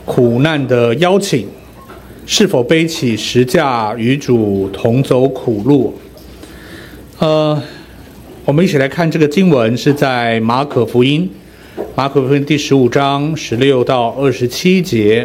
苦难的邀请，是否背起十架与主同走苦路？我们一起来看这个经文，是在马可福音第15章16到27节。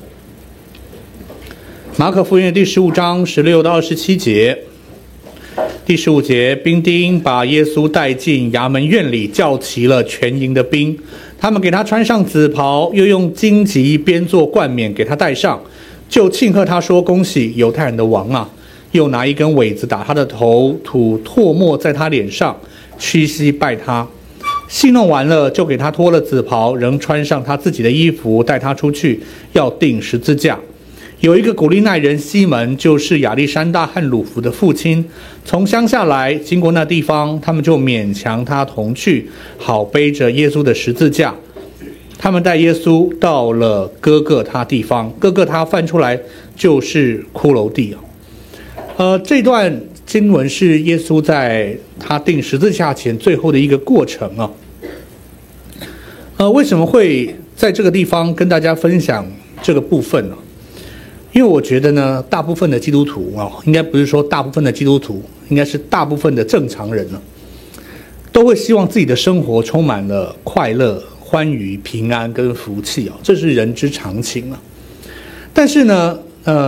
马可福音第15章16到27节。第15节，兵丁把耶稣带进衙门院里，叫齐了全营的兵，他们给他穿上紫袍，又用荆棘编作冠冕给他戴上，就庆贺他说：恭喜犹太人的王啊！又拿一根苇子打他的头，吐唾沫在他脸上，屈膝拜他。戏弄完了，就给他脱了紫袍，仍穿上他自己的衣服，带他出去，要钉十字架。有一个古利奈人西门，就是亚历山大和鲁孚的父亲，从乡下来，经过那地方，他们就勉强他同去，好背着耶稣的十字架。他们带耶稣到了哥各他地方，哥各他翻出来就是骷髅地。这段经文是耶稣在他钉十字架前最后的一个过程啊。为什么会在这个地方跟大家分享这个部分呢？因为我觉得呢，大部分的基督徒应该不是说大部分的基督徒，应该是大部分的正常人呢，都会希望自己的生活充满了快乐、欢愉、平安跟福气这是人之常情啊。但是呢，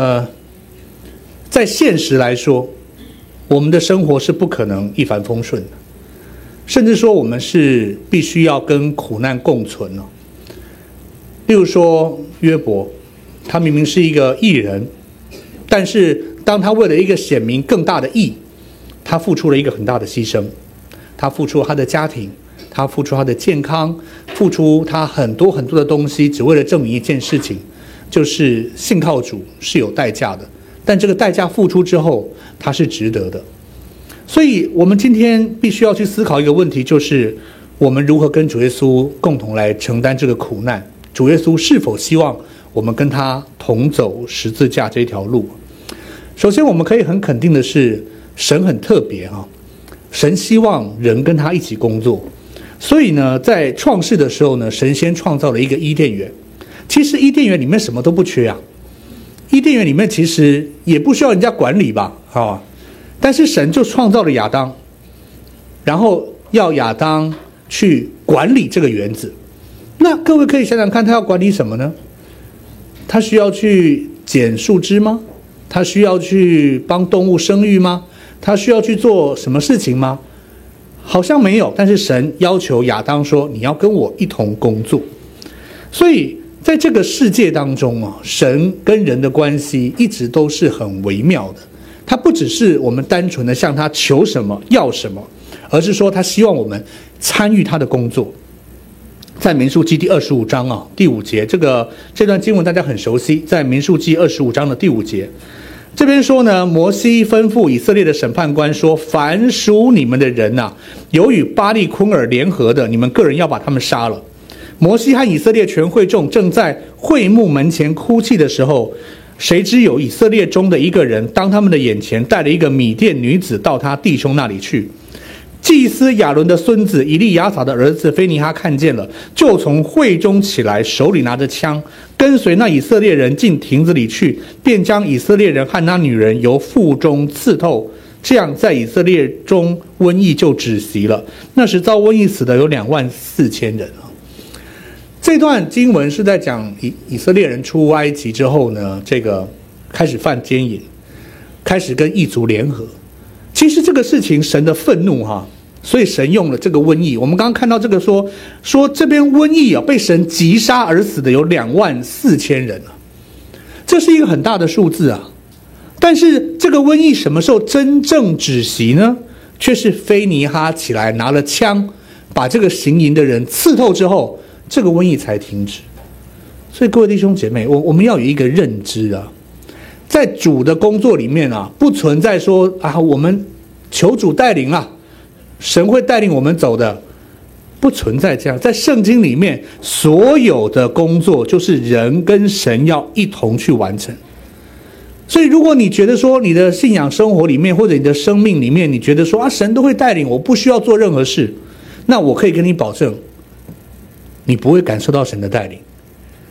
在现实来说，我们的生活是不可能一帆风顺的，甚至说我们是必须要跟苦难共存哦。例如说约伯，他明明是一个义人，但是当他为了一个显明更大的义，他付出了一个很大的牺牲，他付出他的家庭，他付出他的健康，付出他很多很多的东西，只为了证明一件事情，就是信靠主是有代价的，但这个代价付出之后，他是值得的。所以我们今天必须要去思考一个问题，就是我们如何跟主耶稣共同来承担这个苦难，主耶稣是否希望我们跟他同走十字架这条路？首先我们可以很肯定的是，神很特别神希望人跟他一起工作。所以呢，在创世的时候呢，神先创造了一个伊甸园。其实伊甸园里面什么都不缺啊，伊甸园里面其实也不需要人家管理吧但是神就创造了亚当，然后要亚当去管理这个园子。那各位可以想想看，他要管理什么呢？他需要去剪树枝吗？他需要去帮动物生育吗？他需要去做什么事情吗？好像没有。但是神要求亚当说，你要跟我一同工作。所以在这个世界当中神跟人的关系一直都是很微妙的。他不只是我们单纯的向他求什么要什么，而是说他希望我们参与他的工作。在民数记第25章第5节，这段经文大家很熟悉，在民数记25章的第5节，这边说呢，摩西吩咐以色列的审判官说，凡属你们的人有与巴力昆尔联合的，你们个人要把他们杀了。摩西和以色列全会众正在会幕门前哭泣的时候，谁知有以色列中的一个人当他们的眼前带了一个米甸女子到他弟兄那里去。祭司亚伦的孙子以利亚撒的儿子菲尼哈看见了，就从会中起来，手里拿着枪，跟随那以色列人进亭子里去，便将以色列人和那女人由腹中刺透。这样在以色列中瘟疫就止息了。那时遭瘟疫死的有24000人。这段经文是在讲以色列人出埃及之后呢，这个开始犯奸淫，开始跟异族联合。其实这个事情神的愤怒所以神用了这个瘟疫。我们刚刚看到这个说这边瘟疫被神击杀而死的有24000人这是一个很大的数字但是这个瘟疫什么时候真正止息呢？却是菲尼哈起来拿了枪，把这个行淫的人刺透之后，这个瘟疫才停止。所以各位弟兄姐妹，我们要有一个认知在主的工作里面不存在说我们求主带领神会带领我们走的，不存在这样。在圣经里面，所有的工作就是人跟神要一同去完成。所以如果你觉得说你的信仰生活里面或者你的生命里面，你觉得说神都会带领我，不需要做任何事，那我可以跟你保证，你不会感受到神的带领。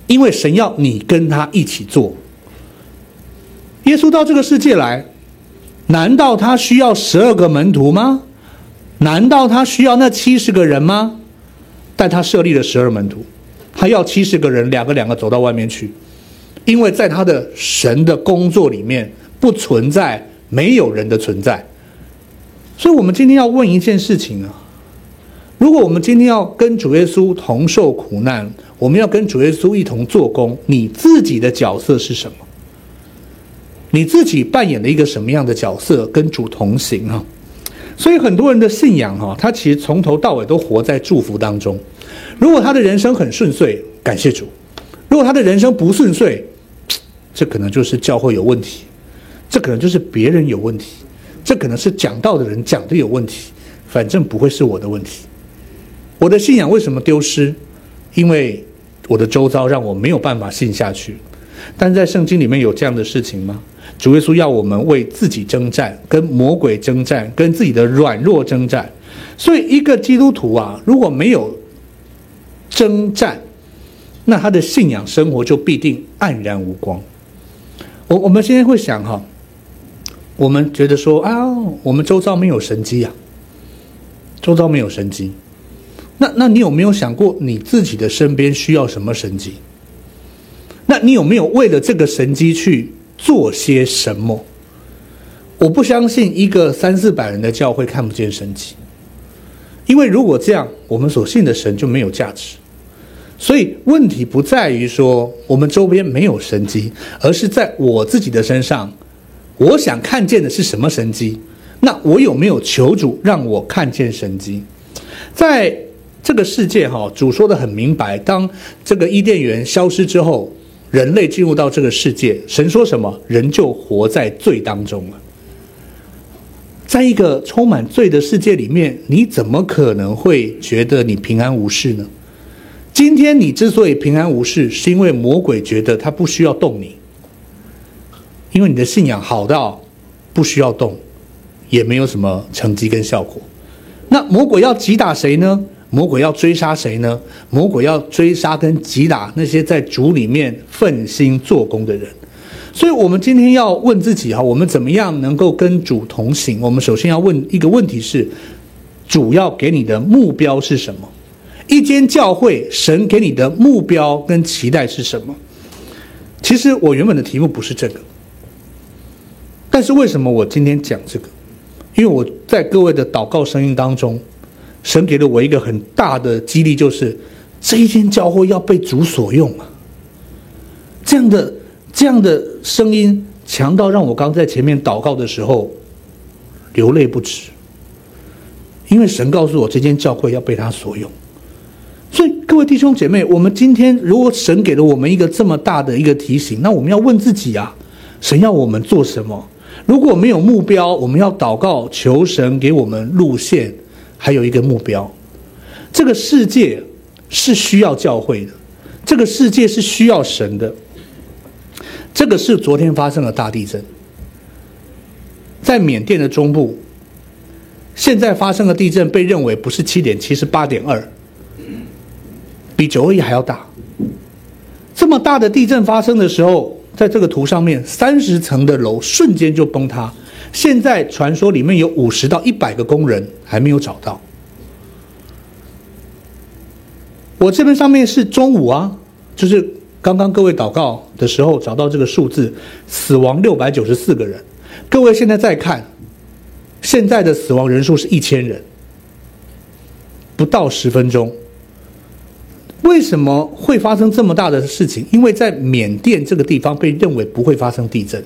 因为神要你跟他一起做。耶稣到这个世界来，难道他需要12个门徒吗？难道他需要那70个人吗？但他设立了12门徒，他要70个人两个走到外面去，因为在他的神的工作里面不存在没有人的存在。所以我们今天要问一件事情啊，如果我们今天要跟主耶稣同受苦难，我们要跟主耶稣一同做工，你自己的角色是什么？你自己扮演了一个什么样的角色跟主同行啊？所以很多人的信仰他其实从头到尾都活在祝福当中。如果他的人生很顺遂，感谢主；如果他的人生不顺遂，这可能就是教会有问题，这可能就是别人有问题，这可能是讲道的人讲的有问题，反正不会是我的问题。我的信仰为什么丢失？因为我的周遭让我没有办法信下去。但在圣经里面有这样的事情吗？主耶稣要我们为自己征战，跟魔鬼征战，跟自己的软弱征战。所以一个基督徒啊，如果没有征战，那他的信仰生活就必定黯然无光。我们现在会想我们觉得说我们周遭没有神迹周遭没有神迹。那你有没有想过你自己的身边需要什么神迹？那你有没有为了这个神迹去做些什么？我不相信一个300-400人的教会看不见神迹，因为如果这样，我们所信的神就没有价值。所以问题不在于说我们周边没有神迹，而是在我自己的身上，我想看见的是什么神迹？那我有没有求主让我看见神迹？在这个世界主说得很明白，当这个伊甸园消失之后，人类进入到这个世界，神说什么？人就活在罪当中了。在一个充满罪的世界里面，你怎么可能会觉得你平安无事呢？今天你之所以平安无事，是因为魔鬼觉得他不需要动你，因为你的信仰好到不需要动，也没有什么成绩跟效果。那魔鬼要击打谁呢？魔鬼要追杀谁呢？魔鬼要追杀跟击打那些在主里面奋心做工的人。所以我们今天要问自己我们怎么样能够跟主同行？我们首先要问一个问题是，主要给你的目标是什么？一间教会，神给你的目标跟期待是什么？其实我原本的题目不是这个，但是为什么我今天讲这个？因为我在各位的祷告声音当中，神给了我一个很大的激励，就是这一间教会要被主所用啊！这样的声音强到让我刚在前面祷告的时候流泪不止，因为神告诉我这间教会要被他所用。所以各位弟兄姐妹，我们今天如果神给了我们一个这么大的一个提醒，那我们要问自己神要我们做什么？如果没有目标，我们要祷告求神给我们路线，还有一个目标。这个世界是需要教会的，这个世界是需要神的。这个是昨天发生的大地震，在缅甸的中部，现在发生的地震被认为不是7.7，是8.2，比921还要大。这么大的地震发生的时候，在这个图上面30层的楼瞬间就崩塌。现在传说里面有50到100个工人还没有找到。我这边上面是中午就是刚刚各位祷告的时候找到这个数字，死亡694个人。各位现在再看，现在的死亡人数是1000人，不到10分钟。为什么会发生这么大的事情？因为在缅甸这个地方被认为不会发生地震，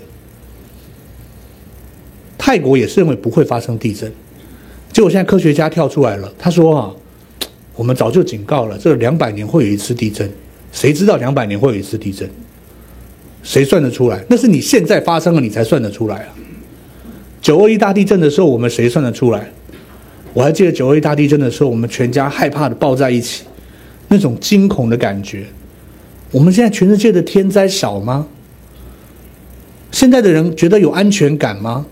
泰国也是认为不会发生地震，结果现在科学家跳出来了，他说我们早就警告了，这200年会有一次地震。谁知道200年会有一次地震？谁算得出来？那是你现在发生了，你才算得出来921大地震的时候，我们谁算得出来？我还记得921大地震的时候，我们全家害怕的抱在一起，那种惊恐的感觉。我们现在全世界的天灾少吗？现在的人觉得有安全感吗？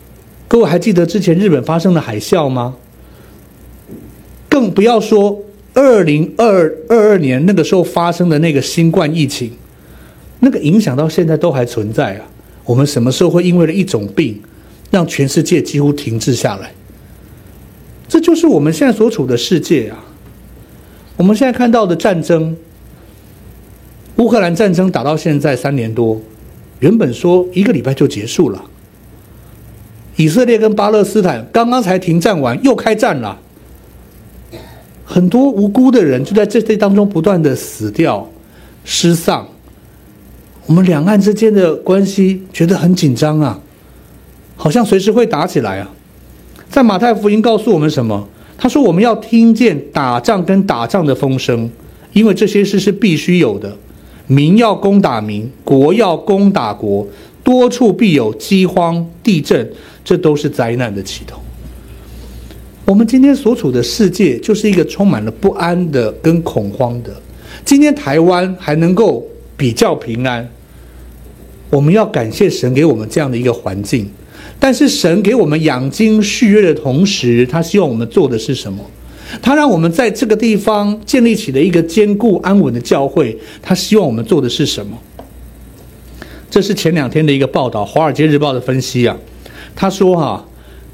各位还记得之前日本发生的海啸吗？更不要说 2022年那个时候发生的那个新冠疫情，那个影响到现在都还存在啊。我们什么时候会因为了一种病，让全世界几乎停滞下来？这就是我们现在所处的世界啊。我们现在看到的战争，乌克兰战争打到现在3年多，原本说1个礼拜就结束了。以色列跟巴勒斯坦刚刚才停战完，又开战了。很多无辜的人就在这当中不断的死掉、失丧。我们两岸之间的关系觉得很紧张啊，好像随时会打起来啊。在马太福音告诉我们什么？他说我们要听见打仗跟打仗的风声，因为这些事是必须有的。民要攻打民，国要攻打国，多处必有饥荒、地震，这都是灾难的起头。我们今天所处的世界就是一个充满了不安的跟恐慌的。今天台湾还能够比较平安，我们要感谢神给我们这样的一个环境。但是神给我们养精蓄锐的同时，他希望我们做的是什么？他让我们在这个地方建立起了一个坚固安稳的教会，他希望我们做的是什么？这是前2天的一个报道，《华尔街日报》的分析啊。他说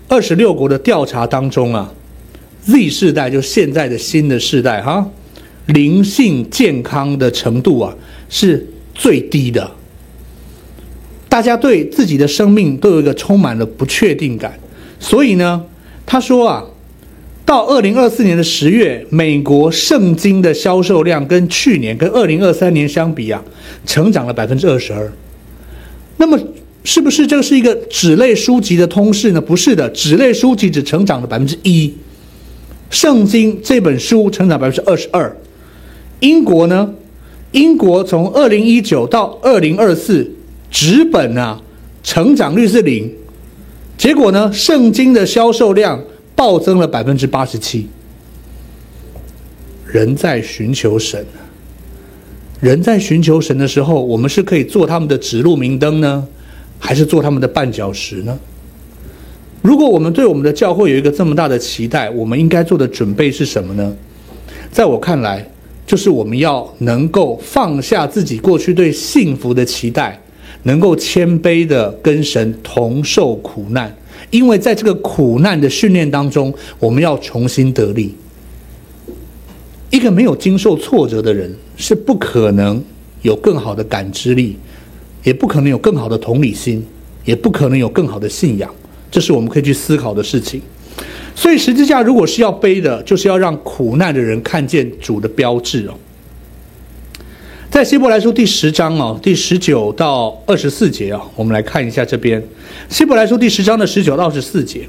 26国的调查当中啊 ，Z 世代就现在的新的世代灵性健康的程度啊是最低的。大家对自己的生命都有一个充满了不确定感，所以呢，他说到2024年的10月，美国圣经的销售量跟去年跟2023年相比成长了22%。那么是不是这个是一个纸类书籍的通识呢？不是的，纸类书籍只成长了1%，圣经这本书成长22%。英国呢？英国从2019到2024纸本成长率是0，结果呢，圣经的销售量暴增了87%。人在寻求神，人在寻求神的时候，我们是可以做他们的指路明灯呢，还是做他们的绊脚石呢？如果我们对我们的教会有一个这么大的期待，我们应该做的准备是什么呢？在我看来，就是我们要能够放下自己过去对幸福的期待，能够谦卑的跟神同受苦难，因为在这个苦难的训练当中，我们要重新得力。一个没有经受挫折的人，是不可能有更好的感知力，也不可能有更好的同理心，也不可能有更好的信仰。这是我们可以去思考的事情。所以十字架如果是要背的，就是要让苦难的人看见主的标志在希伯来书第10章第19到24节我们来看一下这边。希伯来书第10章的19到24节。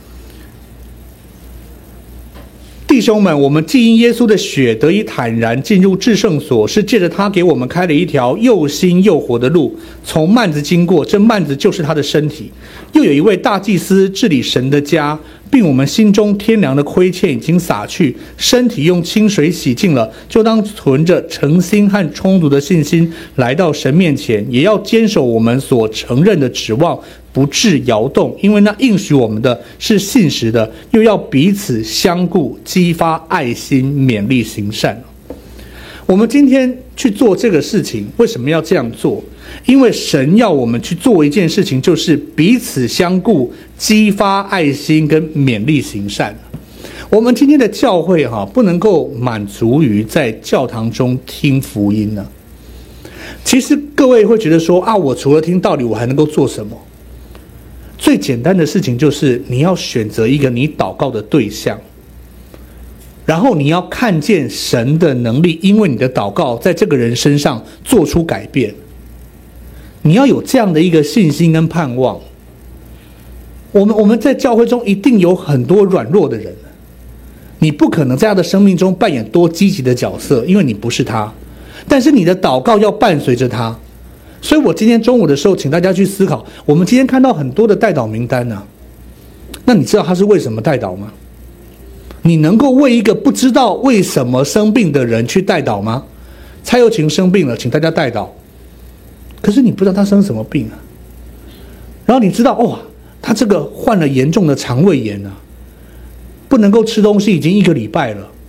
弟兄们，我们既因耶稣的血得以坦然进入至圣所，是借着他给我们开了一条又新又活的路，从幔子经过，这幔子就是他的身体。又有一位大祭司治理神的家，并我们心中天良的亏欠已经洒去，身体用清水洗净了，就当存着诚心和充足的信心来到神面前，也要坚守我们所承认的指望，不致摇动，因为那应许我们的是信实的，又要彼此相顾，激发爱心，勉励行善。我们今天去做这个事情，为什么要这样做？因为神要我们去做一件事情，就是彼此相顾，激发爱心跟勉励行善。我们今天的教会不能够满足于在教堂中听福音呢。其实各位会觉得说我除了听道理，我还能够做什么？最简单的事情就是你要选择一个你祷告的对象，然后你要看见神的能力因为你的祷告在这个人身上做出改变。你要有这样的一个信心跟盼望。我们在教会中一定有很多软弱的人，你不可能在他的生命中扮演多积极的角色，因为你不是他，但是你的祷告要伴随着他。所以我今天中午的时候请大家去思考，我们今天看到很多的代祷名单那你知道他是为什么代祷吗？你能够为一个不知道为什么生病的人去代祷吗？蔡又晴生病了，请大家代祷，可是你不知道他生什么病然后你知道他这个患了严重的肠胃炎不能够吃东西已经1个礼拜了，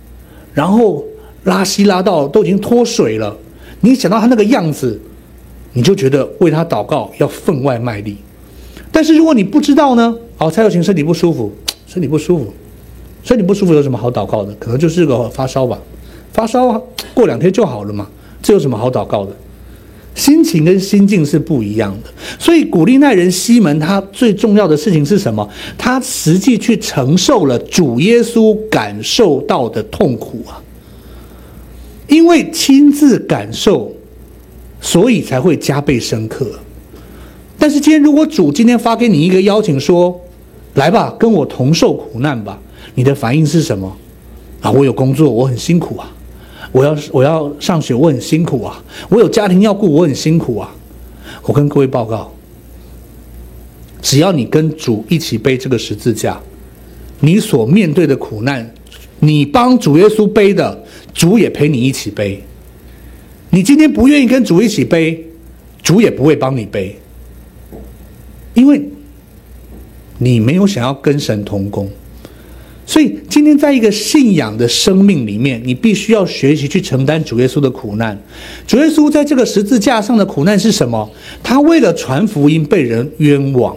然后拉稀拉到都已经脱水了，你想到他那个样子，你就觉得为他祷告要分外卖力。但是如果你不知道呢？蔡友琴身体不舒服，身体不舒服有什么好祷告的？可能就是个发烧吧，发烧过2天就好了嘛，这有什么好祷告的？心情跟心境是不一样的。所以古利奈人西门他最重要的事情是什么？他实际去承受了主耶稣感受到的痛苦啊，因为亲自感受，所以才会加倍深刻。但是今天如果主今天发给你一个邀请说，来吧，跟我同受苦难吧，你的反应是什么？我有工作，我很辛苦啊，我要上学，我很辛苦啊，我有家庭要顾，我很辛苦啊。我跟各位报告，只要你跟主一起背这个十字架，你所面对的苦难，你帮主耶稣背的，主也陪你一起背。你今天不愿意跟主一起背，主也不会帮你背，因为你没有想要跟神同工。所以今天在一个信仰的生命里面，你必须要学习去承担主耶稣的苦难。主耶稣在这个十字架上的苦难是什么？他为了传福音被人冤枉，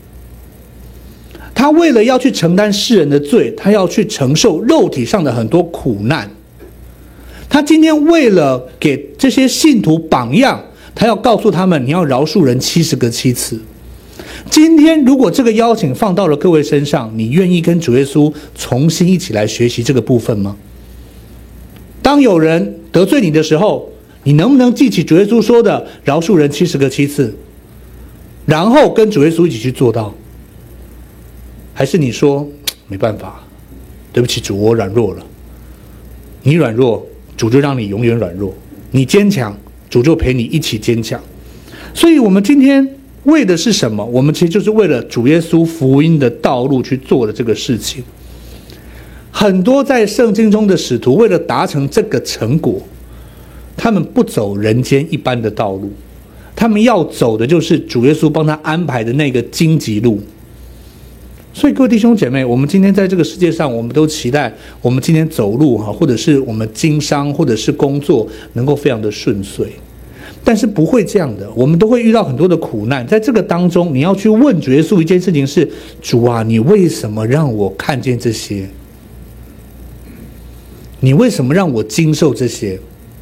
他为了要去承担世人的罪，他要去承受肉体上的很多苦难。他今天为了给这些信徒榜样，他要告诉他们，你要饶恕人70个7次。今天如果这个邀请放到了各位身上，你愿意跟主耶稣重新一起来学习这个部分吗？当有人得罪你的时候，你能不能记起主耶稣说的饶恕人70个7次，然后跟主耶稣一起去做到？还是你说没办法，对不起主，我软弱了。你软弱，主就让你永远软弱；你坚强，主就陪你一起坚强。所以我们今天为的是什么？我们其实就是为了主耶稣福音的道路去做的这个事情。很多在圣经中的使徒为了达成这个成果，他们不走人间一般的道路，他们要走的就是主耶稣帮他安排的那个荆棘路。所以各位弟兄姐妹，我们今天在这个世界上，我们都期待我们今天走路或者是我们经商或者是工作能够非常的顺遂。但是不会这样的，我们都会遇到很多的苦难。在这个当中，你要去问主耶稣一件事情是：主啊，你为什么让我看见这些？你为什么让我经受这些？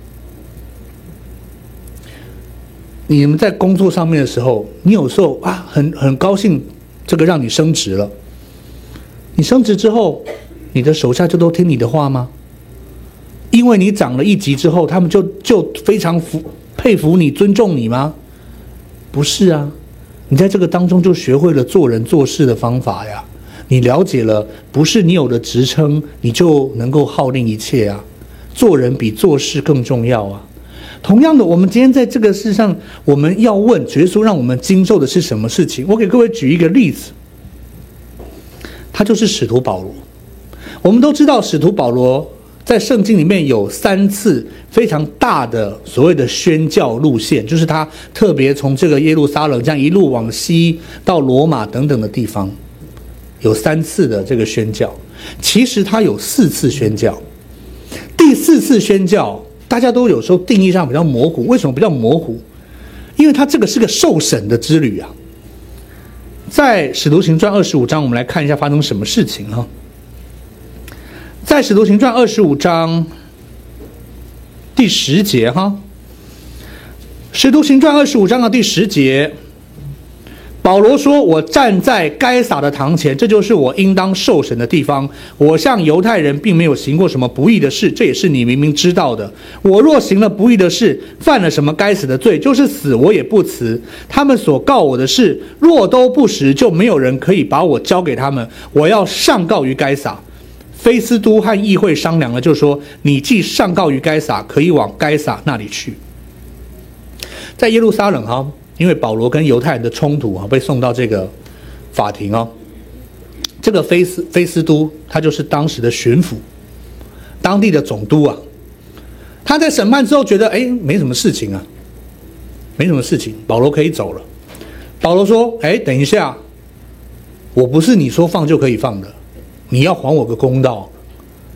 你们在工作上面的时候，你有时候很高兴，这个让你升职了。你升职之后，你的手下就都听你的话吗？因为你涨了1级之后，他们就非常佩服你、尊重你吗？不是啊，你在这个当中就学会了做人做事的方法呀。你了解了，不是你有了职称你就能够号令一切啊。做人比做事更重要啊。同样的，我们今天在这个世上，我们要问耶稣让我们经受的是什么事情？我给各位举一个例子，他就是使徒保罗。我们都知道使徒保罗在圣经里面有3次非常大的所谓的宣教路线，就是他特别从这个耶路撒冷这样一路往西到罗马等等的地方，有3次的这个宣教。其实他有4次宣教，第4次宣教大家都有时候定义上比较模糊。为什么比较模糊？因为他这个是个受审的之旅啊。在使徒行传25章，我们来看一下发生什么事情啊。在使徒行传25章第10节哈，使徒行传25章的第10节，保罗说：“我站在该撒的堂前，这就是我应当受审的地方。我向犹太人并没有行过什么不义的事，这也是你明明知道的。我若行了不义的事，犯了什么该死的罪，就是死我也不辞。他们所告我的事，若都不实，就没有人可以把我交给他们。我要上告于该撒。”菲斯都和议会商量了，就说：“你既上告于该撒，可以往该撒那里去。”在耶路撒冷哈，因为保罗跟犹太人的冲突被送到这个法庭哦。这个菲斯都他就是当时的巡抚，当地的总督啊。他在审判之后觉得没什么事情啊，没什么事情，保罗可以走了。保罗说：“等一下，我不是你说放就可以放的。你要还我个公道，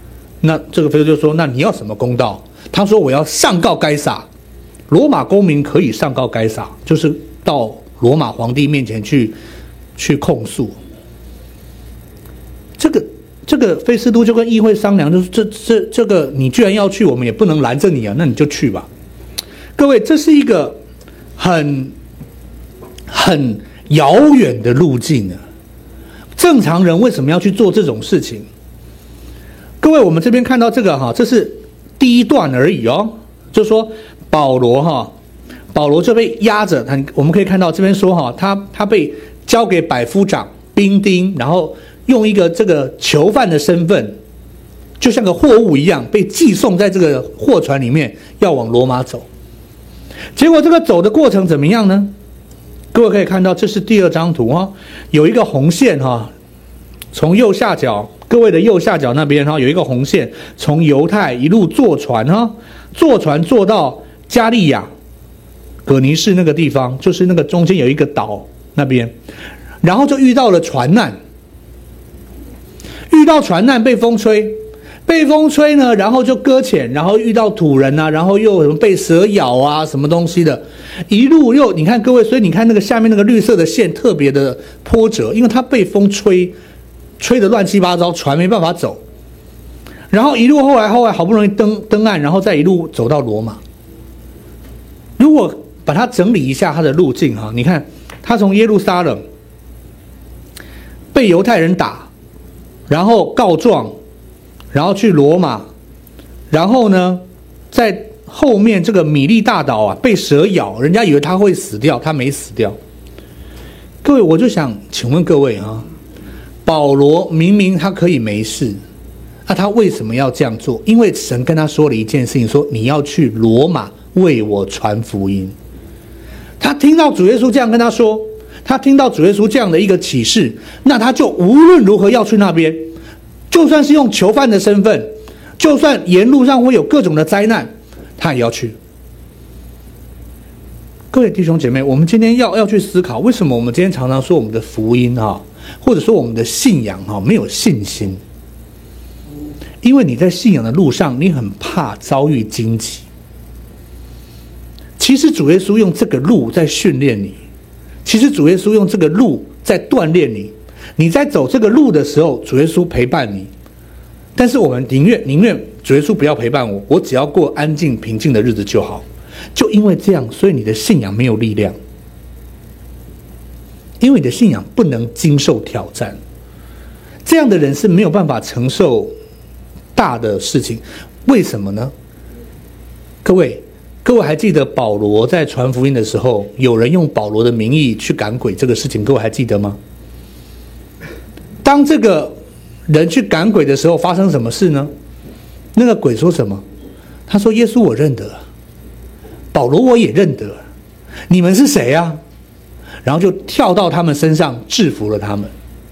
那这个非洲就说，那你要什么公道？他说我要上告该撒。罗马公民可以上告该撒，就是到罗马皇帝面前去控诉。这个菲斯都就跟议会商量，就是这个你居然要去，我们也不能拦着你啊，那你就去吧。各位，这是一个很遥远的路径啊！正常人为什么要去做这种事情？各位，我们这边看到这个这是第一段而已哦，就是说保罗就被押着，我们可以看到这边说他被交给百夫长、兵丁，然后用一个这个囚犯的身份，就像个货物一样被寄送在这个货船里面，要往罗马走。结果这个走的过程怎么样呢？各位可以看到，这是第2张图有一个红线从右下角，各位的右下角那边有一个红线，从犹太一路坐船坐到加利亚葛尼士那个地方，就是那个中间有一个岛那边，然后就遇到了船难，被风吹呢，然后就搁浅，然后遇到土人啊，然后又什么被蛇咬啊，什么东西的，一路又你看各位，所以你看那个下面那个绿色的线特别的波折，因为它被风吹得乱七八糟，船没办法走，然后一路后来好不容易登岸，然后再一路走到罗马。如果把它整理一下它的路径你看他从耶路撒冷被犹太人打，然后告状，然后去罗马，然后呢在后面这个米利大岛被蛇咬，人家以为他会死掉，他没死掉。各位，我就想请问各位保罗明明他可以没事，那他为什么要这样做？因为神跟他说了一件事情，说你要去罗马为我传福音。他听到主耶稣这样跟他说，他听到主耶稣这样的一个启示，那他就无论如何要去那边，就算是用囚犯的身份，就算沿路上会有各种的灾难，他也要去。各位弟兄姐妹，我们今天要去思考，为什么我们今天常常说我们的福音或者说我们的信仰没有信心？因为你在信仰的路上，你很怕遭遇荆棘。其实主耶稣用这个路在训练你，其实主耶稣用这个路在锻炼你。你在走这个路的时候，主耶稣陪伴你，但是我们宁愿主耶稣不要陪伴我，我只要过安静平静的日子就好。就因为这样，所以你的信仰没有力量，因为你的信仰不能经受挑战。这样的人是没有办法承受大的事情。为什么呢？各位还记得保罗在传福音的时候，有人用保罗的名义去赶鬼这个事情，各位还记得吗？当这个人去赶鬼的时候，发生什么事呢？那个鬼说什么？他说：耶稣我认得，保罗我也认得，你们是谁啊？然后就跳到他们身上制服了他们。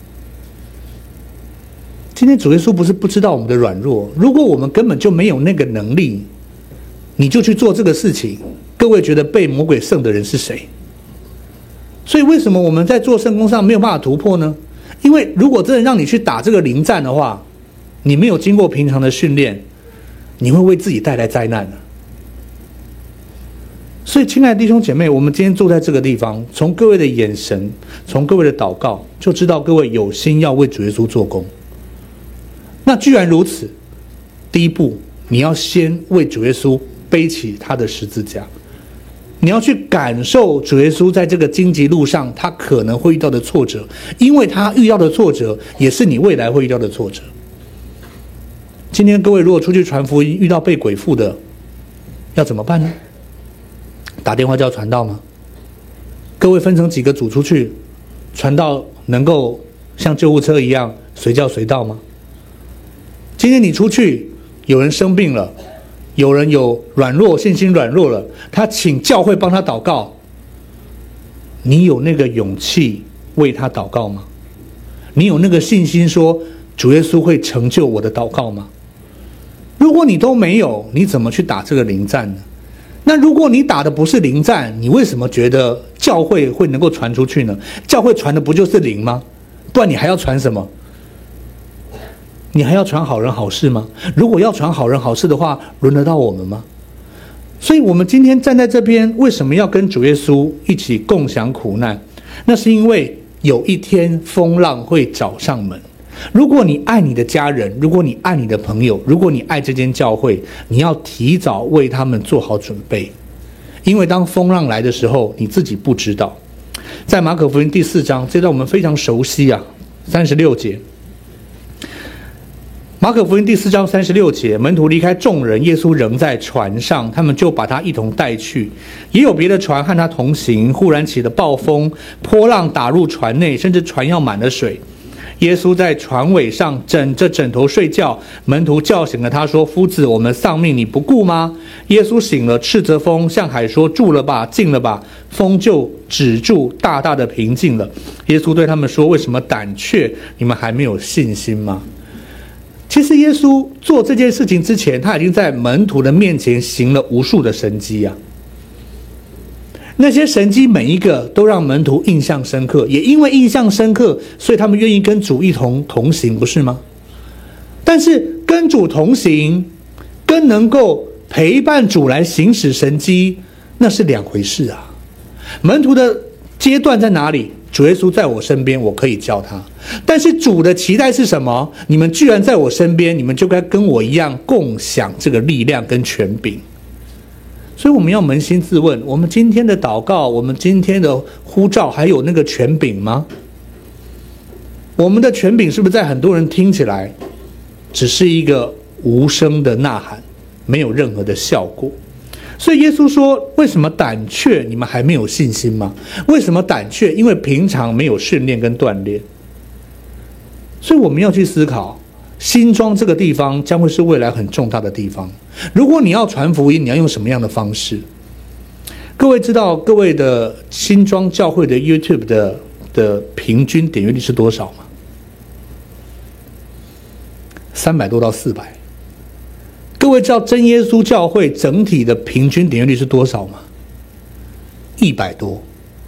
今天主耶稣不是不知道我们的软弱，如果我们根本就没有那个能力，你就去做这个事情，各位觉得被魔鬼胜的人是谁？所以为什么我们在做圣工上没有办法突破呢？因为如果真的让你去打这个灵战的话，你没有经过平常的训练，你会为自己带来灾难的。所以亲爱的弟兄姐妹，我们今天坐在这个地方，从各位的眼神，从各位的祷告，就知道各位有心要为主耶稣做工。那既然如此，第一步你要先为主耶稣背起他的十字架，你要去感受主耶稣在这个荆棘路上他可能会遇到的挫折，因为他遇到的挫折也是你未来会遇到的挫折。今天各位如果出去传福音遇到被鬼附的，要怎么办呢？打电话叫传道吗？各位分成几个组出去，传道能够像救护车一样随叫随到吗？今天你出去，有人生病了，有人有信心软弱了，他请教会帮他祷告，你有那个勇气为他祷告吗？你有那个信心说主耶稣会成就我的祷告吗？如果你都没有，你怎么去打这个灵战呢？那如果你打的不是灵战，你为什么觉得教会会能够传出去呢？教会传的不就是灵吗？不然你还要传什么？ 你还要传好人好事吗？如果要传好人好事的话，轮得到我们吗？所以我们今天站在这边，为什么要跟主耶稣一起共享苦难？那是因为有一天风浪会找上门。如果你爱你的家人，如果你爱你的朋友，如果你爱这间教会，你要提早为他们做好准备，因为当风浪来的时候，你自己不知道。在马可福音第4章，这段我们非常熟悉啊，36节。马可福音第4章36节，门徒离开众人，耶稣仍在船上，他们就把他一同带去。也有别的船和他同行，忽然起了暴风，波浪打入船内，甚至船要满了水。耶稣在船尾上枕着枕头睡觉，门徒叫醒了他说：夫子，我们丧命，你不顾吗？耶稣醒了，斥责风，向海说：住了吧，静了吧。风就止住，大大的平静了。耶稣对他们说：为什么胆怯？你们还没有信心吗？其实耶稣做这件事情之前，他已经在门徒的面前行了无数的神迹啊。那些神迹每一个都让门徒印象深刻，也因为印象深刻，所以他们愿意跟主一同行，不是吗？但是跟主同行，跟能够陪伴主来行使神迹，那是两回事啊。门徒的阶段在哪里？主耶稣在我身边，我可以叫他。但是主的期待是什么？你们居然在我身边，你们就该跟我一样共享这个力量跟权柄。所以我们要扪心自问，我们今天的祷告，我们今天的呼召，还有那个权柄吗？我们的权柄是不是在很多人听起来只是一个无声的呐喊，没有任何的效果？所以耶稣说，为什么胆怯？你们还没有信心吗？为什么胆怯？因为平常没有训练跟锻炼。所以我们要去思考，新庄这个地方将会是未来很重大的地方。如果你要传福音，你要用什么样的方式？各位知道各位的新庄教会的 YouTube 的平均点阅率是多少吗？300多到400。各位知道真耶稣教会整体的平均点阅率是多少吗？100多。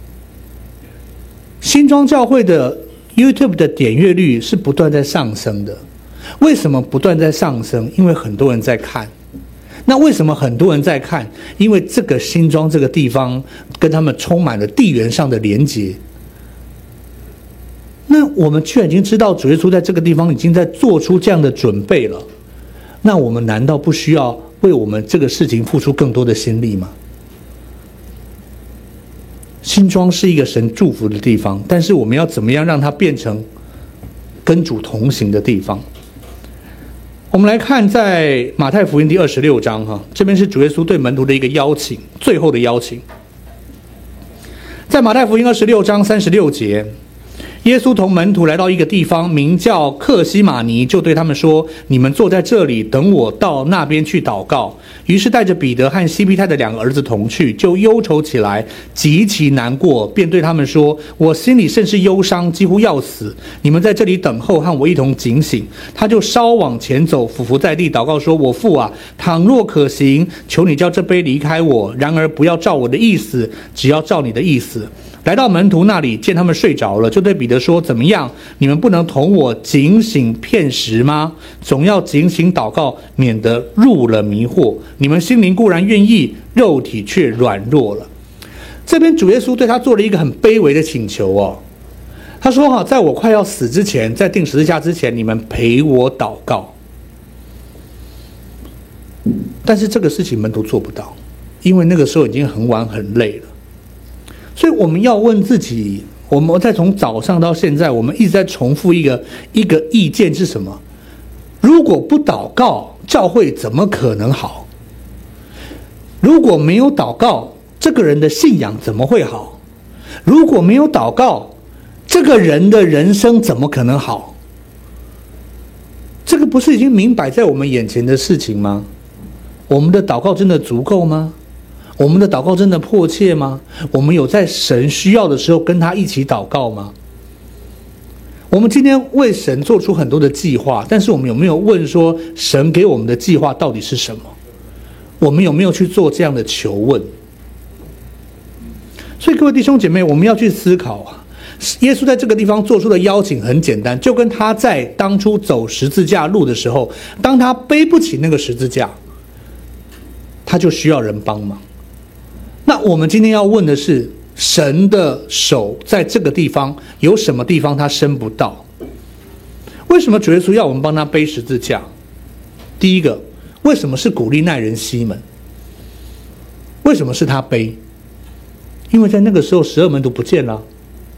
新庄教会的 YouTube 的点阅率是不断在上升的。为什么不断在上升？因为很多人在看。那为什么很多人在看？因为这个新庄这个地方跟他们充满了地缘上的连结。那我们居然已经知道主耶稣在这个地方已经在做出这样的准备了，那我们难道不需要为我们这个事情付出更多的心力吗？新庄是一个神祝福的地方，但是我们要怎么样让它变成跟主同行的地方？我们来看在马太福音第26章，这边是主耶稣对门徒的一个邀请，最后的邀请。在马太福音26章36节，耶稣同门徒来到一个地方，名叫客西马尼，就对他们说：你们坐在这里，等我到那边去祷告。于是带着彼得和西庇太的2个儿子同去，就忧愁起来，极其难过，便对他们说：我心里甚是忧伤，几乎要死。你们在这里等候，和我一同警醒。他就稍往前走，俯伏在地祷告说：我父啊，倘若可行，求你叫这杯离开我，然而不要照我的意思，只要照你的意思。来到门徒那里，见他们睡着了，就对彼得说：怎么样？你们不能同我警醒片时吗？总要警醒祷告，免得入了迷惑。你们心灵固然愿意，肉体却软弱了。这边主耶稣对他做了一个很卑微的请求哦。他说在我快要死之前，在钉十字架之前，你们陪我祷告。但是这个事情门徒做不到，因为那个时候已经很晚很累了。所以我们要问自己，我们再从早上到现在，我们一直在重复一个意见是什么？如果不祷告，教会怎么可能好？如果没有祷告，这个人的信仰怎么会好？如果没有祷告，这个人的人生怎么可能好？这个不是已经明摆在我们眼前的事情吗？我们的祷告真的足够吗？我们的祷告真的迫切吗？我们有在神需要的时候跟他一起祷告吗？我们今天为神做出很多的计划，但是我们有没有问说，神给我们的计划到底是什么？我们有没有去做这样的求问？所以各位弟兄姐妹，我们要去思考耶稣在这个地方做出的邀请很简单，就跟他在当初走十字架路的时候，当他背不起那个十字架，他就需要人帮忙。那我们今天要问的是，神的手在这个地方有什么地方他伸不到？为什么主耶稣要我们帮他背十字架？第一个，为什么是古利奈人西门？为什么是他背？因为在那个时候12门徒不见了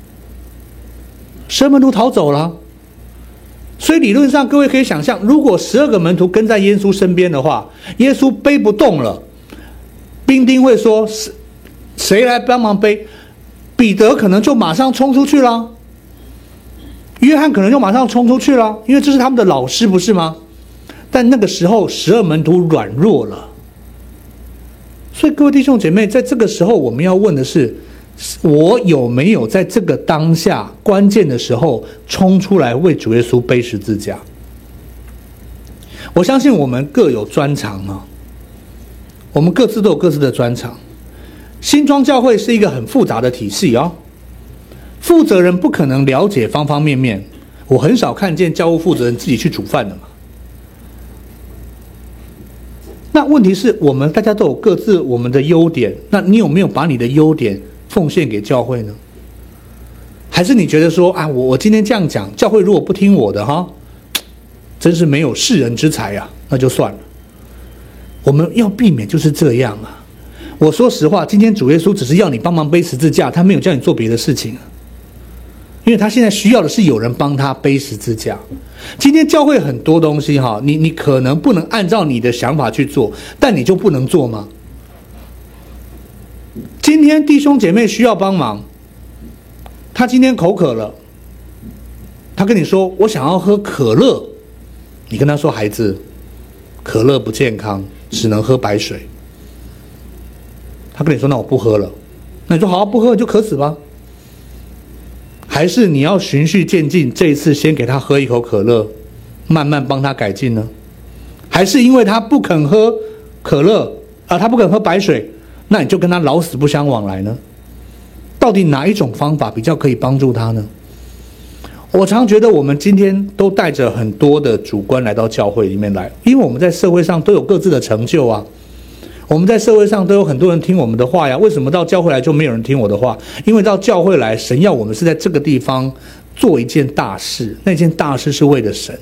，12门徒逃走了。所以理论上各位可以想象，如果12个门徒跟在耶稣身边的话，耶稣背不动了，兵丁会说谁来帮忙背？彼得可能就马上冲出去了，约翰可能就马上冲出去了，因为这是他们的老师，不是吗？但那个时候12门徒软弱了。所以各位弟兄姐妹，在这个时候我们要问的是，我有没有在这个当下关键的时候冲出来为主耶稣背十字架？我相信我们各有专长啊，我们各自都有各自的专长。新庄教会是一个很复杂的体系哦，负责人不可能了解方方面面。我很少看见教务负责人自己去煮饭的嘛。那问题是我们大家都有各自我们的优点，那你有没有把你的优点奉献给教会呢？还是你觉得说啊，我今天这样讲，教会如果不听我的哈，真是没有世人之才啊，那就算了。我们要避免就是这样啊。我说实话，今天主耶稣只是要你帮忙背十字架，他没有叫你做别的事情啊。因为他现在需要的是有人帮他背十字架。今天教会很多东西哈，你可能不能按照你的想法去做，但你就不能做吗？今天弟兄姐妹需要帮忙，他今天口渴了，他跟你说我想要喝可乐，你跟他说孩子，可乐不健康，只能喝白水。他跟你说那我不喝了，那你说好，不喝就渴死吧。还是你要循序渐进，这一次先给他喝一口可乐，慢慢帮他改进呢？还是因为他不肯喝可乐他不肯喝白水，那你就跟他老死不相往来呢？到底哪一种方法比较可以帮助他呢？我常觉得我们今天都带着很多的主观来到教会里面来，因为我们在社会上都有各自的成就啊。我们在社会上都有很多人听我们的话呀，为什么到教会来就没有人听我的话？因为到教会来，神要我们是在这个地方做一件大事，那件大事是为了神。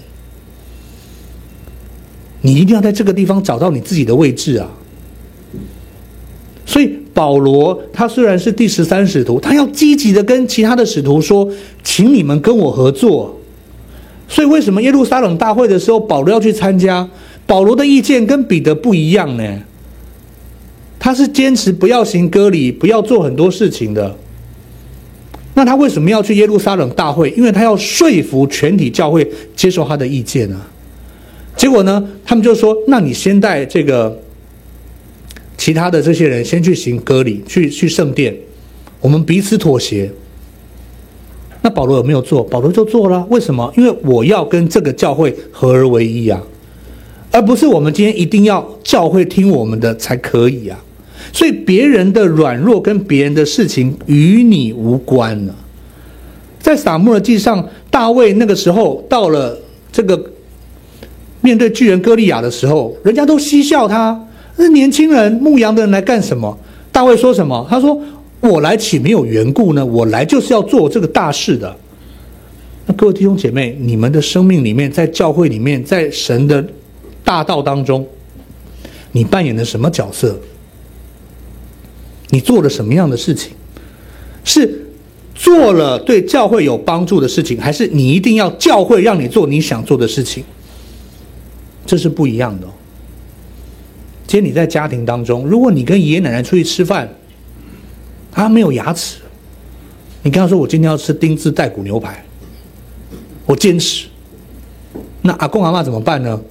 你一定要在这个地方找到你自己的位置啊。所以保罗他虽然是第13使徒，他要积极的跟其他的使徒说，请你们跟我合作。所以为什么耶路撒冷大会的时候保罗要去参加？保罗的意见跟彼得不一样呢？他是坚持不要行割礼，不要做很多事情的。那他为什么要去耶路撒冷大会？因为他要说服全体教会接受他的意见啊。结果呢，他们就说，那你先带这个其他的这些人先去行割礼，去圣殿，我们彼此妥协。那保罗有没有做？保罗就做了。为什么？因为我要跟这个教会合而为一啊，而不是我们今天一定要教会听我们的才可以啊。所以别人的软弱跟别人的事情与你无关了。在撒母耳记上，大卫那个时候到了这个面对巨人歌利亚的时候，人家都嬉笑他，那年轻人牧羊的人来干什么？大卫说什么？他说我来岂没有缘故呢？我来就是要做这个大事的。那各位弟兄姐妹，你们的生命里面，在教会里面，在神的大道当中，你扮演了什么角色？你做了什么样的事情？是做了对教会有帮助的事情，还是你一定要教会让你做你想做的事情？这是不一样的。今天你在家庭当中，如果你跟爷爷奶奶出去吃饭，他没有牙齿，你跟他说我今天要吃丁字带骨牛排，我坚持，那阿公阿嬷怎么办呢？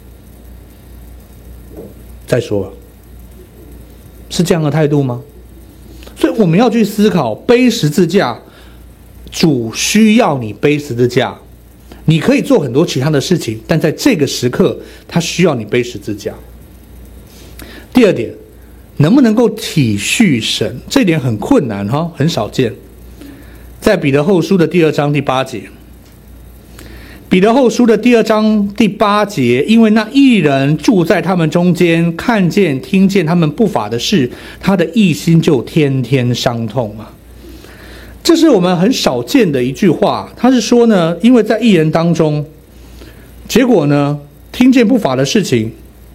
再说，是这样的态度吗？所以我们要去思考，背十字架，主需要你背十字架，你可以做很多其他的事情，但在这个时刻他需要你背十字架。第二点，能不能够体恤神？这点很困难哈，很少见。 在彼得后书的第2章第8节。彼得后书的第2章第8节，因为那义人住在他们中间，看见听见他们不法的事，他的义心就天天伤痛啊。这是我们很少见的一句话，他是说呢，因为在义人当中，结果呢，听见不法的事情，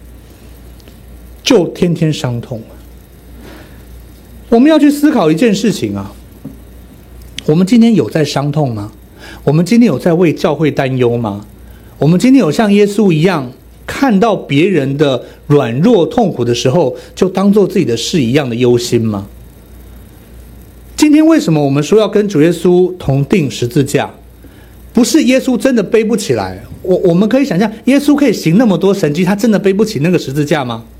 就天天伤痛。我们要去思考一件事情啊，我们今天有在伤痛吗？我们今天有在为教会担忧吗？我们今天有像耶稣一样，看到别人的软弱痛苦的时候，就当做自己的事一样的忧心吗？今天为什么我们说要跟主耶稣同定十字架？不是耶稣真的背不起来，我们可以想象，耶稣可以行那么多神迹，他真的背不起那个十字架吗？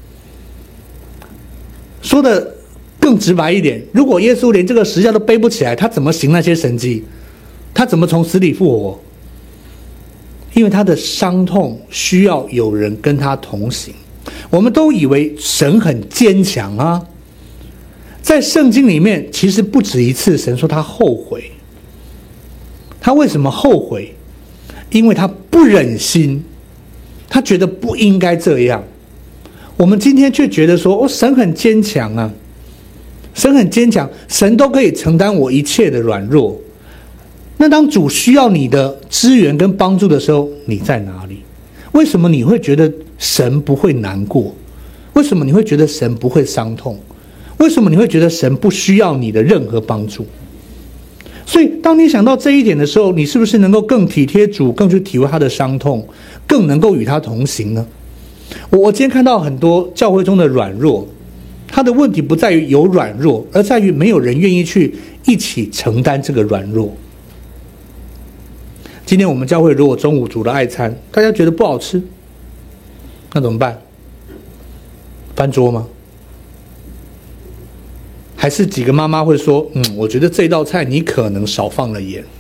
说的更直白一点，如果耶稣连这个十字架都背不起来，他怎么行那些神迹？他怎么从死里复活？因为他的伤痛需要有人跟他同行。我们都以为神很坚强啊，在圣经里面其实不止一次神说他后悔。他为什么后悔？因为他不忍心，他觉得不应该这样。我们今天却觉得说，神很坚强啊，神很坚强，神都可以承担我一切的软弱。那当主需要你的支援跟帮助的时候，你在哪里？为什么你会觉得神不会难过？为什么你会觉得神不会伤痛？为什么你会觉得神不需要你的任何帮助？所以当你想到这一点的时候，你是不是能够更体贴主，更去体会他的伤痛，更能够与他同行呢？我今天看到很多教会中的软弱，他的问题不在于有软弱，而在于没有人愿意去一起承担这个软弱。今天我们教会如果中午煮了爱餐，大家觉得不好吃，那怎么办？翻桌吗？还是几个妈妈会说，我觉得这道菜你可能少放了盐，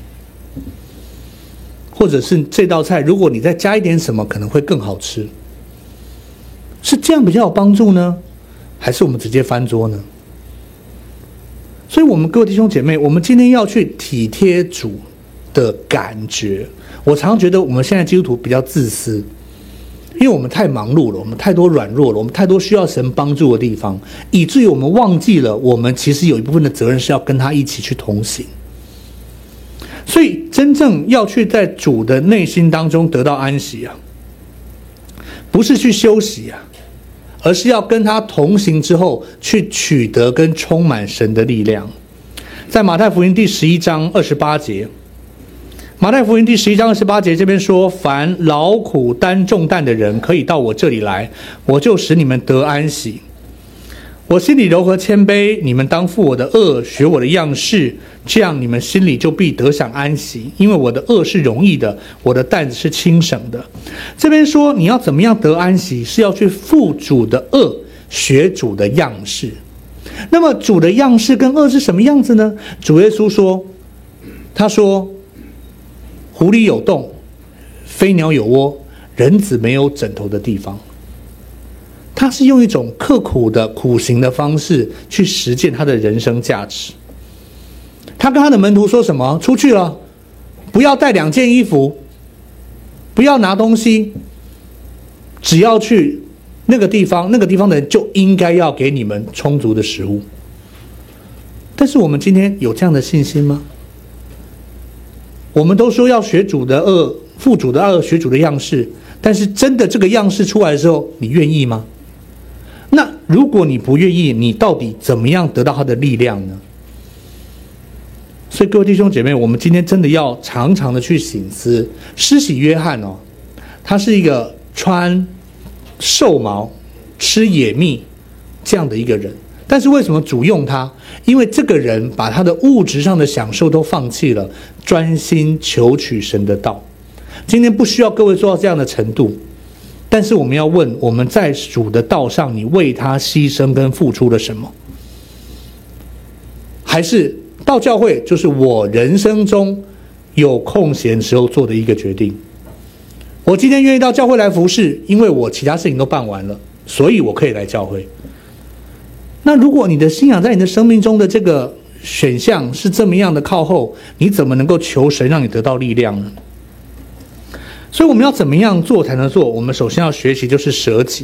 或者是这道菜如果你再加一点什么可能会更好吃，是这样比较有帮助呢，还是我们直接翻桌呢？所以我们各位弟兄姐妹，我们今天要去体贴主的感觉。我常常觉得我们现在基督徒比较自私，因为我们太忙碌了，我们太多软弱了，我们太多需要神帮助的地方，以至于我们忘记了我们其实有一部分的责任是要跟他一起去同行。所以真正要去在主的内心当中得到安息啊，不是去休息啊，而是要跟他同行之后去取得跟充满神的力量。在马太福音第11章28节，马太福音第11章28节这边说，凡劳苦担重担的人可以到我这里来，我就使你们得安息。我心里柔和谦卑，你们当负我的轭，学我的样式，这样你们心里就必得享安息。因为我的轭是容易的，我的担子是轻省的。这边说你要怎么样得安息，是要去负主的轭，学主的样式。那么主的样式跟轭是什么样子呢？主耶稣说，他说狐狸有洞，飞鸟有窝，人子没有枕头的地方。他是用一种刻苦的苦行的方式去实践他的人生价值。他跟他的门徒说什么？出去了，不要带2件衣服，不要拿东西，只要去那个地方，那个地方的人就应该要给你们充足的食物。但是我们今天有这样的信心吗？我们都说要学主的轭，负主的轭，学主的样式，但是真的这个样式出来的时候，你愿意吗？那如果你不愿意，你到底怎么样得到他的力量呢？所以各位弟兄姐妹，我们今天真的要常常的去省思。施洗约翰他是一个穿兽毛、吃野蜜这样的一个人，但是为什么主用他？因为这个人把他的物质上的享受都放弃了，专心求取神的道。今天不需要各位做到这样的程度，但是我们要问，我们在主的道上，你为他牺牲跟付出了什么？还是到教会就是我人生中有空闲时候做的一个决定？我今天愿意到教会来服侍，因为我其他事情都办完了，所以我可以来教会。那如果你的信仰在你的生命中的这个选项是这么样的靠后，你怎么能够求神让你得到力量呢？所以我们要怎么样做才能做？我们首先要学习就是舍己。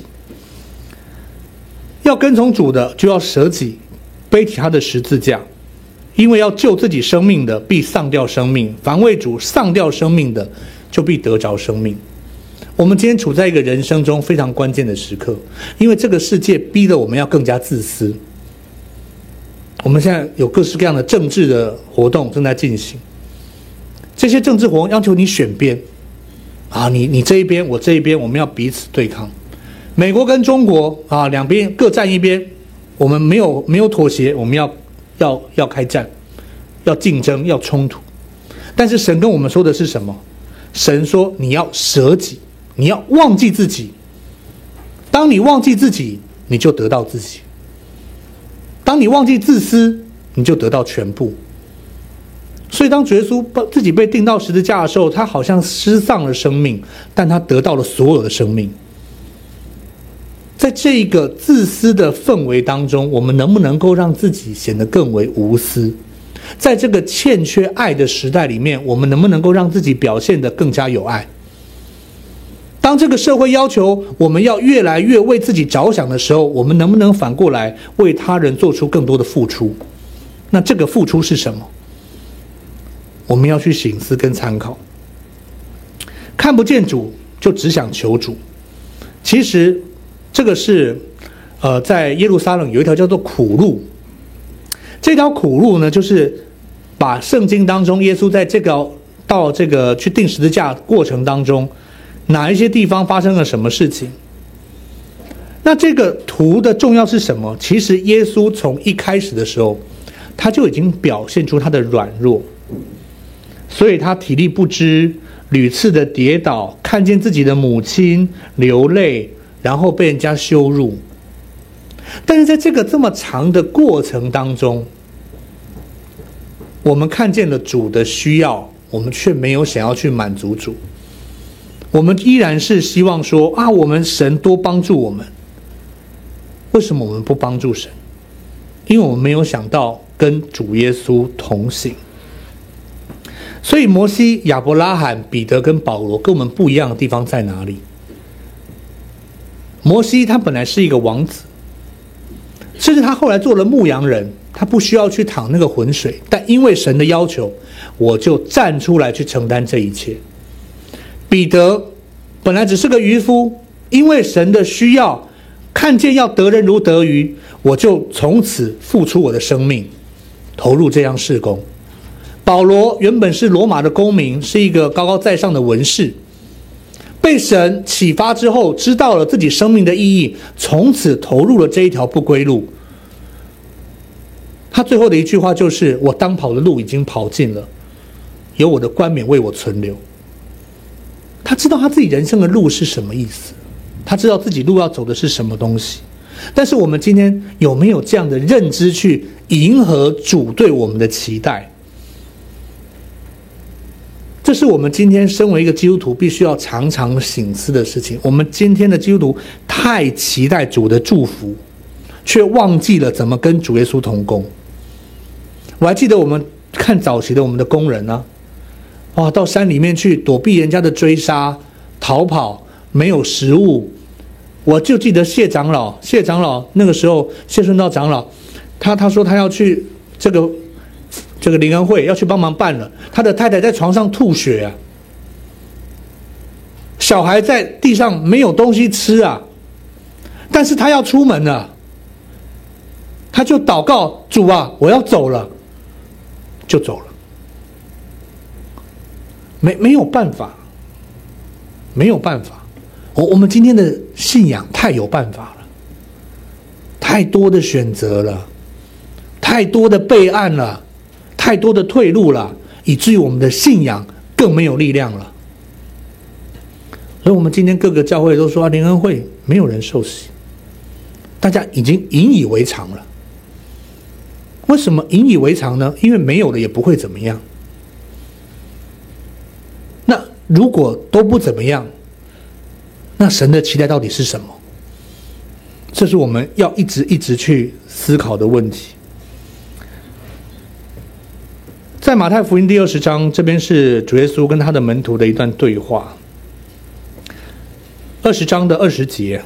要跟从主的，就要舍己，背起他的十字架。因为要救自己生命的，必丧掉生命；凡为主丧掉生命的，就必得着生命。我们今天处在一个人生中非常关键的时刻，因为这个世界逼得我们要更加自私。我们现在有各式各样的政治的活动正在进行，这些政治活动要求你选边啊，你这一边，我这一边，我们要彼此对抗。美国跟中国啊，两边各站一边，我们没有妥协，我们要开战，要竞争，要冲突。但是神跟我们说的是什么？神说你要舍己，你要忘记自己。当你忘记自己，你就得到自己。当你忘记自私，你就得到全部。所以当主耶稣自己被钉到十字架的时候，他好像失丧了生命，但他得到了所有的生命。在这个自私的氛围当中，我们能不能够让自己显得更为无私？在这个欠缺爱的时代里面，我们能不能够让自己表现得更加有爱？当这个社会要求我们要越来越为自己着想的时候，我们能不能反过来为他人做出更多的付出？那这个付出是什么？我们要去省思跟参考。看不见主就只想求主，其实这个是在耶路撒冷有一条叫做苦路。这条苦路呢，就是把圣经当中耶稣在到这个去钉十字架过程当中，哪一些地方发生了什么事情。那这个图的重要是什么？其实耶稣从一开始的时候，他就已经表现出他的软弱，所以他体力不支，屡次的跌倒，看见自己的母亲流泪，然后被人家羞辱。但是在这个这么长的过程当中，我们看见了主的需要，我们却没有想要去满足主。我们依然是希望说啊，我们神多帮助我们。为什么我们不帮助神？因为我们没有想到跟主耶稣同行。所以摩西、亚伯拉罕、彼得跟保罗跟我们不一样的地方在哪里？摩西他本来是一个王子，甚至他后来做了牧羊人，他不需要去淌那个浑水，但因为神的要求，我就站出来去承担这一切。彼得本来只是个渔夫，因为神的需要，看见要得人如得鱼，我就从此付出我的生命，投入这样事工。保罗原本是罗马的公民，是一个高高在上的文士，被神启发之后，知道了自己生命的意义，从此投入了这一条不归路。他最后的一句话就是：我当跑的路已经跑尽了，有我的冠冕为我存留。他知道他自己人生的路是什么意思，他知道自己路要走的是什么东西。但是我们今天有没有这样的认知去迎合主对我们的期待？这是我们今天身为一个基督徒必须要常常省思的事情。我们今天的基督徒太期待主的祝福，却忘记了怎么跟主耶稣同工。我还记得我们看早期的我们的工人啊，哇，到山里面去躲避人家的追杀，逃跑，没有食物。我就记得谢长老那个时候，谢顺道长老，他说他要去这个灵恩会要去帮忙办了，他的太太在床上吐血啊，小孩在地上没有东西吃啊，但是他要出门了，他就祷告主啊，我要走了，就走了。没有办法，没有办法。我们今天的信仰太有办法了，太多的选择了，太多的备案了，太多的退路了，以至于我们的信仰更没有力量了。所以我们今天各个教会都说灵恩会没有人受洗，大家已经引以为常了。为什么引以为常呢？因为没有了也不会怎么样。那如果都不怎么样，那神的期待到底是什么？这是我们要一直去思考的问题。 在马太福音第20章，这边是主耶稣跟他的门徒的一段对话。20章的20节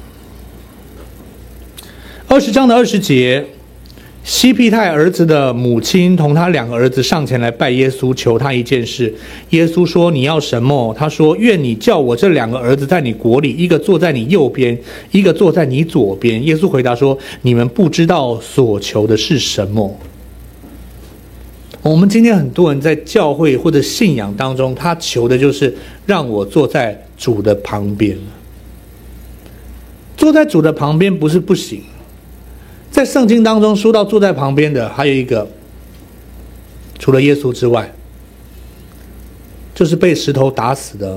，20章的20节，西庇太儿子的母亲同他2个儿子上前来拜耶稣，求他一件事。耶稣说：“你要什么？”他说：“愿你叫我这2个儿子在你国里，一个坐在你右边，一个坐在你左边。”耶稣回答说：“你们不知道所求的是什么。”我们今天很多人在教会或者信仰当中，他求的就是让我坐在主的旁边。坐在主的旁边不是不行，在圣经当中说到坐在旁边的还有一个，除了耶稣之外，就是被石头打死的，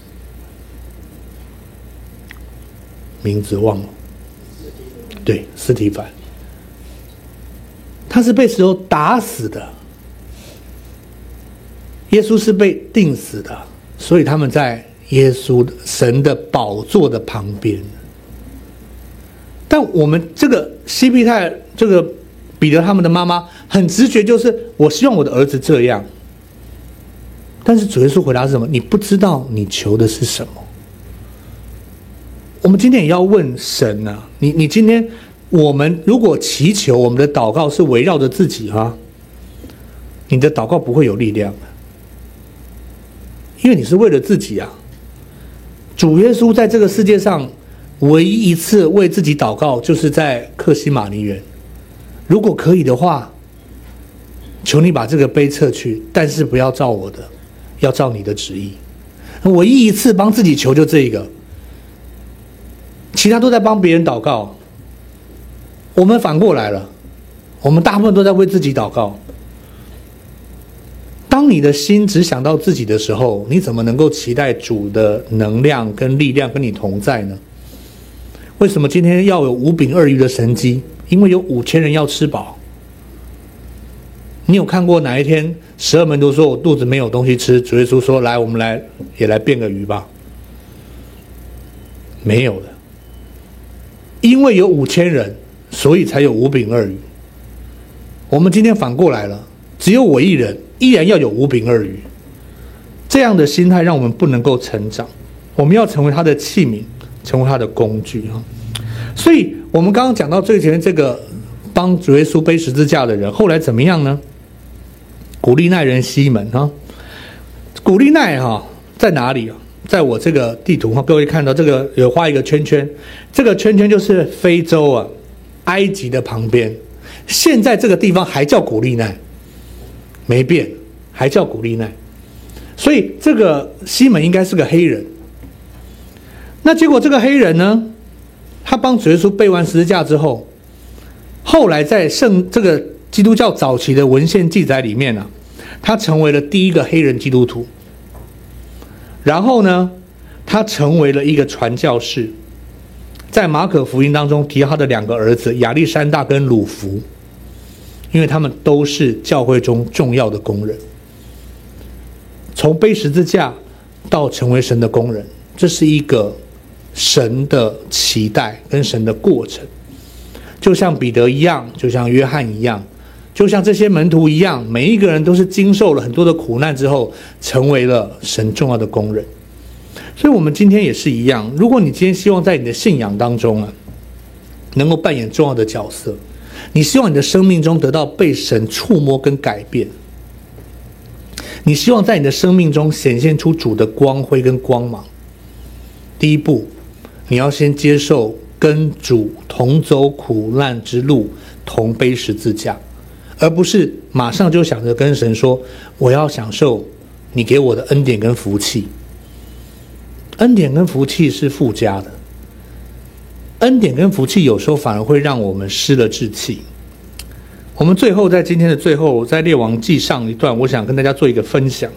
名字忘了，对，司提反，他是被石头打死的，耶稣是被钉死的，所以他们在耶稣神的宝座的旁边。但我们这个西庇太，这个彼得他们的妈妈很直觉，就是我希望我的儿子这样。但是主耶稣回答是什么？你不知道你求的是什么。我们今天也要问神啊，你今天我们如果祈求，我们的祷告是围绕着自己啊，你的祷告不会有力量的，因为你是为了自己啊。主耶稣在这个世界上唯一一次为自己祷告，就是在客西马尼园。如果可以的话，求你把这个杯撤去，但是不要照我的，要照你的旨意。唯一一次帮自己求就这一个，其他都在帮别人祷告。我们反过来了，我们大部分都在为自己祷告。当你的心只想到自己的时候，你怎么能够期待主的能量跟力量跟你同在呢？为什么今天要有5饼2鱼的神迹？因为有5000人要吃饱。你有看过哪一天12门徒说我肚子没有东西吃，主耶稣说来，我们也来变个鱼吧？没有的。因为有5000人，所以才有5饼2鱼。我们今天反过来了，只有我一人，依然要有5饼2鱼。这样的心态让我们不能够成长。我们要成为他的器皿，成为他的工具。所以我们刚刚讲到最前面这个帮主耶稣背十字架的人，后来怎么样呢？古利奈人西门啊，古利奈在哪里啊？在我这个地图各位看到这个有画一个圈圈，这个圈圈就是非洲啊，埃及的旁边。现在这个地方还叫古利奈，没变，还叫古利奈。所以这个西门应该是个黑人。那结果这个黑人呢，他帮主耶稣背完十字架之后，后来在这个基督教早期的文献记载里面啊，他成为了第一个黑人基督徒。然后呢，他成为了一个传教士。在马可福音当中提到他的2个儿子亚历山大跟鲁孚，因为他们都是教会中重要的工人。从背十字架到成为神的工人，这是一个神的期待跟神的过程。就像彼得一样，就像约翰一样，就像这些门徒一样，每一个人都是经受了很多的苦难之后，成为了神重要的工人。所以我们今天也是一样，如果你今天希望在你的信仰当中啊，能够扮演重要的角色，你希望你的生命中得到被神触摸跟改变，你希望在你的生命中显现出主的光辉跟光芒，第一步，你要先接受跟主同走苦难之路，同背十字架，而不是马上就想着跟神说，我要享受你给我的恩典跟福气。恩典跟福气是附加的，恩典跟福气有时候反而会让我们失了志气。我们最后在今天的最后，在列王记上一段，我想跟大家做一个分享。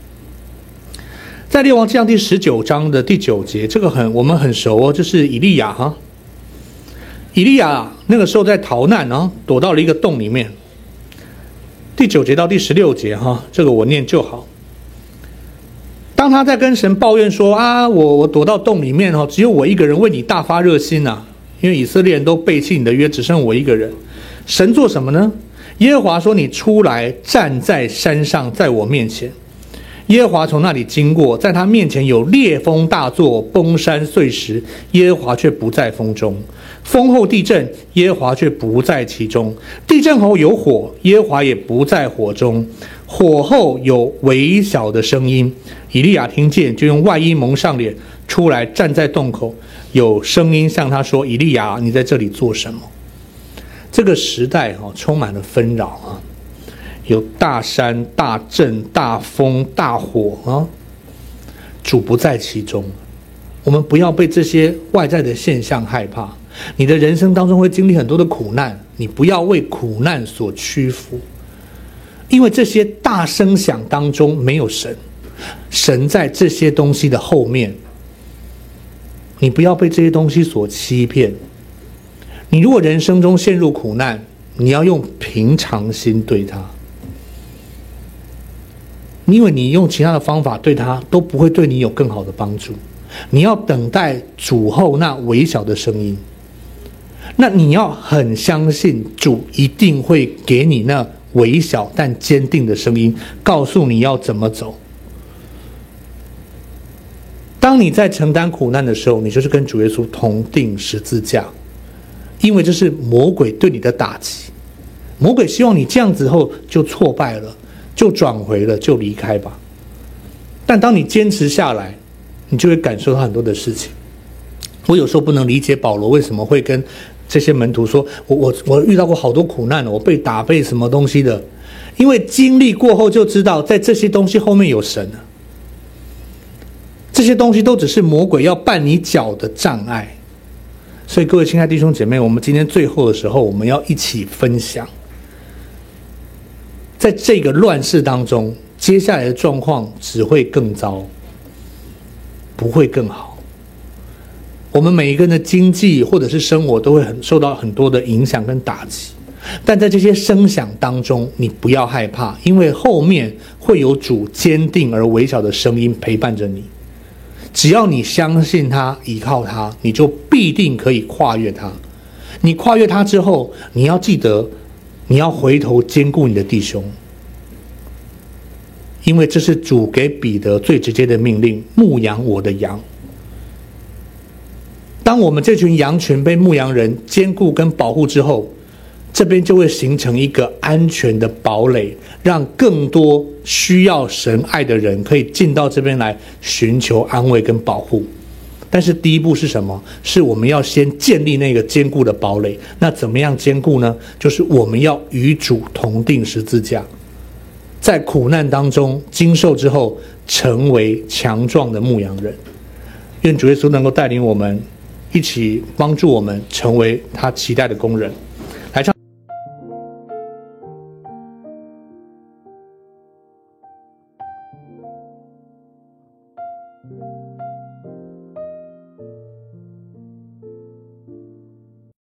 在列王记上第19章的第9节，这个我们很熟哦，就是以利亚哈。以利亚那个时候在逃难啊，躲到了一个洞里面。第9节到第16节哈，这个我念就好。当他在跟神抱怨说啊，我躲到洞里面只有我一个人为你大发热心啊，因为以色列人都背弃你的约，只剩我一个人。神做什么呢？ 耶和华说：“你出来，站在山上，在我面前。”耶和华从那里经过，在他面前有烈风大作，崩山碎石，耶和华却不在风中；风后地震，耶和华却不在其中；地震后有火，耶和华也不在火中；火后有微小的声音，以利亚听见，就用外衣蒙上脸，出来站在洞口，有声音向他说：“以利亚，你在这里做什么？”这个时代充满了纷扰啊。有大山、大震、大风、大火啊，主不在其中。我们不要被这些外在的现象害怕。你的人生当中会经历很多的苦难，你不要为苦难所屈服，因为这些大声响当中没有神，神在这些东西的后面。你不要被这些东西所欺骗。你如果人生中陷入苦难，你要用平常心对它。因为你用其他的方法对他都不会对你有更好的帮助，你要等待主后那微小的声音，那你要很相信主一定会给你那微小但坚定的声音，告诉你要怎么走。当你在承担苦难的时候，你就是跟主耶稣同定十字架，因为这是魔鬼对你的打击。魔鬼希望你这样子后就挫败了，就转回了，就离开吧。但当你坚持下来，你就会感受到很多的事情。我有时候不能理解保罗为什么会跟这些门徒说，我遇到过好多苦难了，我被打被什么东西的，因为经历过后就知道，在这些东西后面有神啊。这些东西都只是魔鬼要绊你脚的障碍。所以各位亲爱的弟兄姐妹，我们今天最后的时候，我们要一起分享，在这个乱世当中，接下来的状况只会更糟，不会更好。我们每一个人的经济或者是生活都会受到很多的影响跟打击，但在这些声响当中，你不要害怕，因为后面会有主坚定而微小的声音陪伴着你。只要你相信他，依靠他，你就必定可以跨越他。你跨越他之后，你要记得，你要回头兼顾你的弟兄，因为这是主给彼得最直接的命令：牧养我的羊。当我们这群羊群被牧羊人兼顾跟保护之后，这边就会形成一个安全的堡垒，让更多需要神爱的人可以进到这边来寻求安慰跟保护。但是第一步是什么？是我们要先建立那个坚固的堡垒。那怎么样坚固呢？就是我们要与主同定十字架，在苦难当中经受之后，成为强壮的牧羊人。愿主耶稣能够带领我们，一起帮助我们成为他期待的工人。来唱。